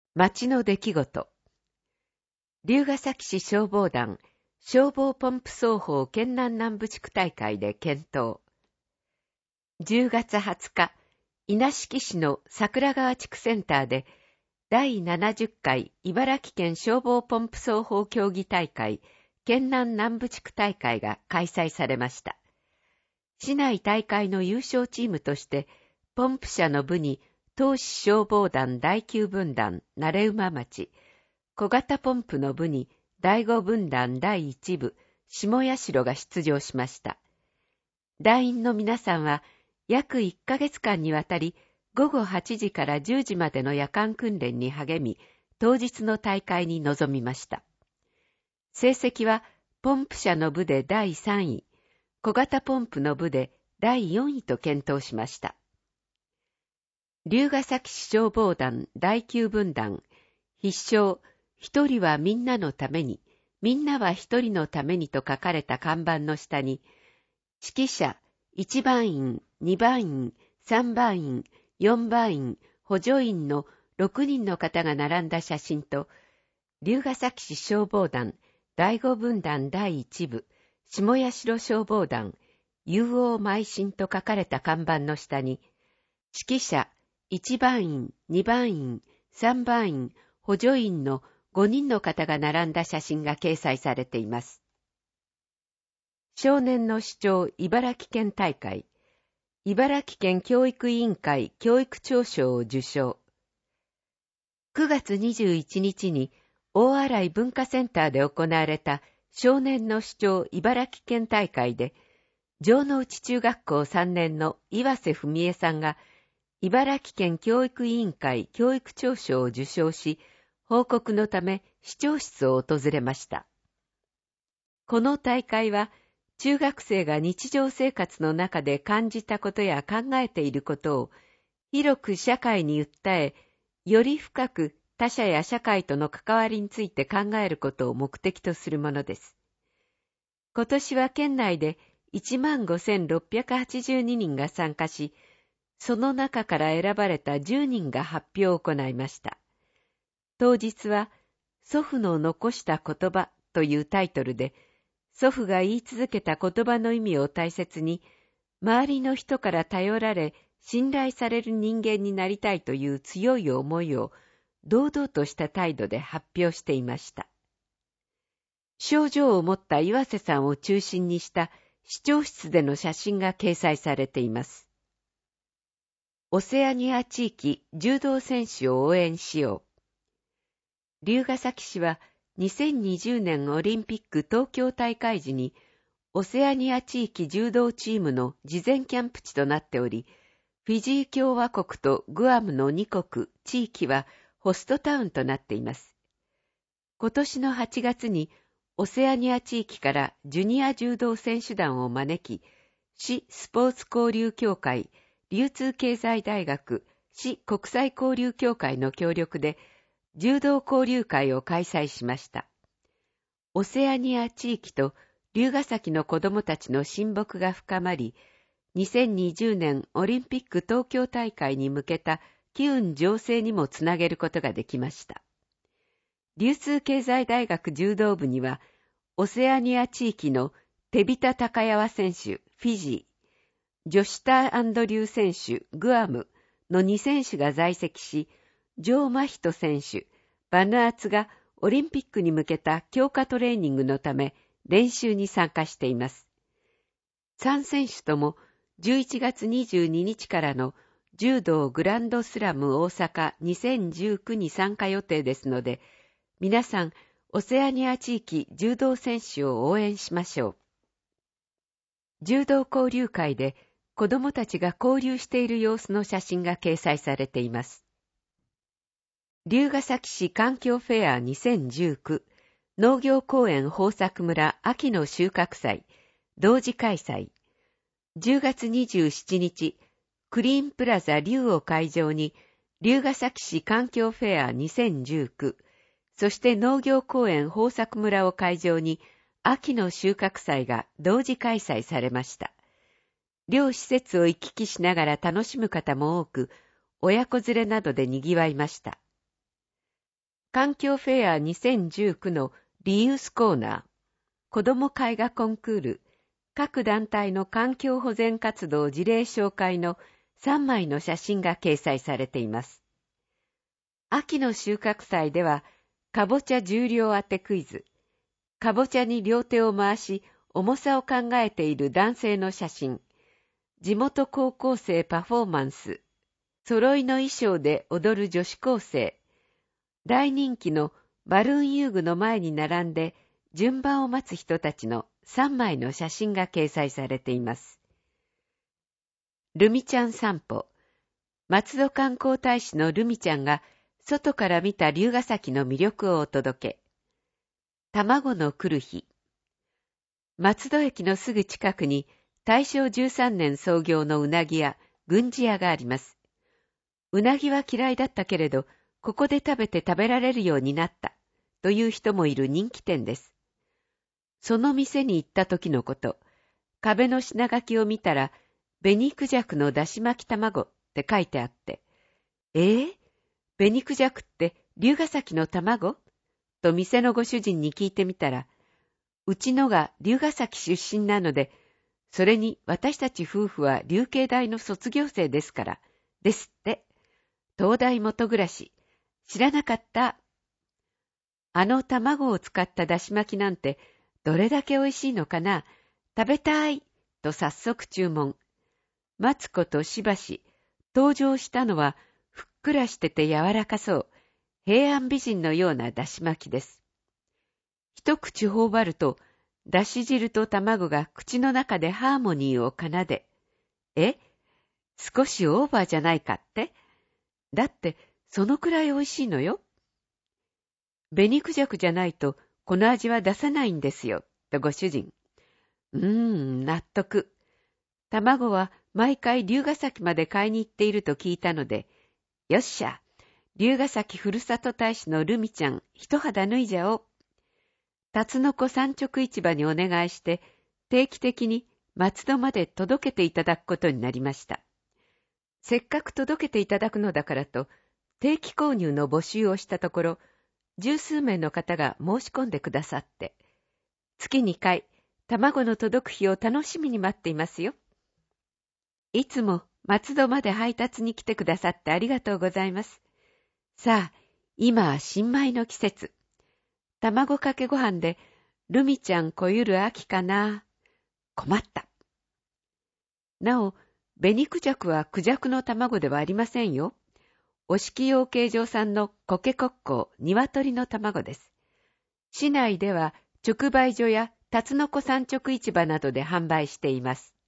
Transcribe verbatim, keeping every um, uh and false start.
町の出来事。龍ケ崎市消防団消防ポンプ奏法県南南部地区大会で検討。じゅうがつはつか、稲敷市の桜川地区センターでだいななじゅっかい茨城県消防ポンプ奏法競技大会県南南部地区大会が開催されました。市内大会の優勝チームとして、ポンプ車の部に東市消防団だいきゅう分団慣馬町、小型ポンプの部にだいご分団だいいち部下社が出場しました。団員の皆さんは約いっかげつかんにわたりごごはちじからじゅうじまでの夜間訓練に励み、当日の大会に臨みました。成績はポンプ車の部でだいさんい、小型ポンプの部でだいよんいと検討しました。龍ケ崎市消防団だいきゅう分団必勝、一人はみんなのために、みんなは一人のためにと書かれた看板の下に、指揮者、一番員、二番員、三番員、四番員、補助員のろくにんの方が並んだ写真と、龍ケ崎市消防団だいご分団だいいち部、下社消防団、勇往邁進と書かれた看板の下に、指揮者、一番員、二番員、三番員、補助員のごにんの方が並んだ写真が掲載されています。少年の主張茨城県大会、茨城県教育委員会教育長賞を受賞。くがつにじゅういちにちに大洗文化センターで行われた少年の主張茨城県大会で、城之内中学校さんねんの岩瀬文江さんが茨城県教育委員会教育長賞を受賞し、報告のため市長室を訪れました。この大会は、中学生が日常生活の中で感じたことや考えていることを、広く社会に訴え、より深く他者や社会との関わりについて考えることを目的とするものです。今年は県内でいちまんごせんろっぴゃくはちじゅうににんが参加し、その中から選ばれたじゅうにんが発表を行いました。当日は、祖父の残した言葉というタイトルで、祖父が言い続けた言葉の意味を大切に、周りの人から頼られ、信頼される人間になりたいという強い思いを、堂々とした態度で発表していました。症状を持った岩瀬さんを中心にした市長室での写真が掲載されています。オセアニア地域柔道選手を応援しよう。龍ケ崎市はにせんにじゅうねんオリンピック東京大会時にオセアニア地域柔道チームの事前キャンプ地となっており、フィジー共和国とグアムのに国地域はホストタウンとなっています。今年のはちがつにオセアニア地域からジュニア柔道選手団を招き、市スポーツ交流協会、流通経済大学、市国際交流協会の協力で柔道交流会を開催しました。オセアニア地域と龍ケ崎の子どもたちの親睦が深まり、にせんにじゅうねんオリンピック東京大会に向けた機運醸成にもつなげることができました。流通経済大学柔道部には、オセアニア地域のテビタ・タカヤワ選手、フィジー、ジョシュター・アンドリュー選手、グアムのに選手が在籍し、ジョー・マヒト選手、バヌアツがオリンピックに向けた強化トレーニングのため練習に参加しています。さん選手ともじゅういちがつにじゅうににちからの柔道グランドスラム大阪にせんじゅうきゅうに参加予定ですので、皆さん、オセアニア地域柔道選手を応援しましょう。柔道交流会で子どもたちが交流している様子の写真が掲載されています。龍ケ崎市環境フェアにせんじゅうきゅう農業公園豊作村秋の収穫祭同時開催。じゅうがつにじゅうしちにち、クリーンプラザ龍を会場に龍ケ崎市環境フェアにせんじゅうきゅう、そして農業公園豊作村を会場に秋の収穫祭が同時開催されました。両施設を行き来しながら楽しむ方も多く、親子連れなどで賑わいました。 環境フェアにせんじゅうきゅうのリユースコーナー、子ども絵画コンクール、各団体の環境保全活動事例紹介のさんまいの写真が掲載されています。秋の収穫祭では、かぼちゃ重量当てクイズ、かぼちゃに両手を回し、重さを考えている男性の写真、地元高校生パフォーマンス、揃いの衣装で踊る女子高生、大人気のバルーン遊具の前に並んで順番を待つ人たちのさんまいの写真が掲載されています。ルミちゃん散歩。松戸観光大使のルミちゃんが外から見た龍ヶ崎の魅力をお届け。卵の来る日。松戸駅のすぐ近くに大正じゅうさんねん創業のうなぎ屋、軍事屋があります。うなぎは嫌いだったけれど、ここで食べて食べられるようになったという人もいる人気店です。その店に行った時のこと、壁の品書きを見たら、紅クジャクのだし巻き卵って書いてあって、えー、紅クジャクって龍ヶ崎の卵と店のご主人に聞いてみたら、うちのが龍ヶ崎出身なので、それに私たち夫婦は龍慶大の卒業生ですから、ですって。東大元暮らし。知らなかった。あの卵を使っただし巻きなんて、どれだけ美味しいのかな。食べたい。と早速注文。待つことしばし、登場したのは、ふっくらしてて柔らかそう、平安美人のようなだし巻きです。一口頬張ると、だし汁と卵が口の中でハーモニーを奏で、え、少しオーバーじゃないかって？だって、そのくらい美味しいのよ。紅クジャクじゃないと、この味は出さないんですよ、とご主人。うーん、納得。卵は毎回龍ヶ崎まで買いに行っていると聞いたので、よっしゃ、龍ヶ崎ふるさと大使のルミちゃん、一肌脱いじゃおう。辰の子産直市場にお願いして、定期的に松戸まで届けていただくことになりました。せっかく届けていただくのだからと、定期購入の募集をしたところ、十数名の方が申し込んでくださって、月にかい、卵の届く日を楽しみに待っていますよ。いつも松戸まで配達に来てくださってありがとうございます。さあ、今は新米の季節。卵かけご飯で、ルミちゃんこゆる秋かな。困った。なお、紅クジャクはクジャクの卵ではありませんよ。お敷養鶏場産のコケコッコー、鶏の卵です。市内では直売所や辰の子産直市場などで販売しています。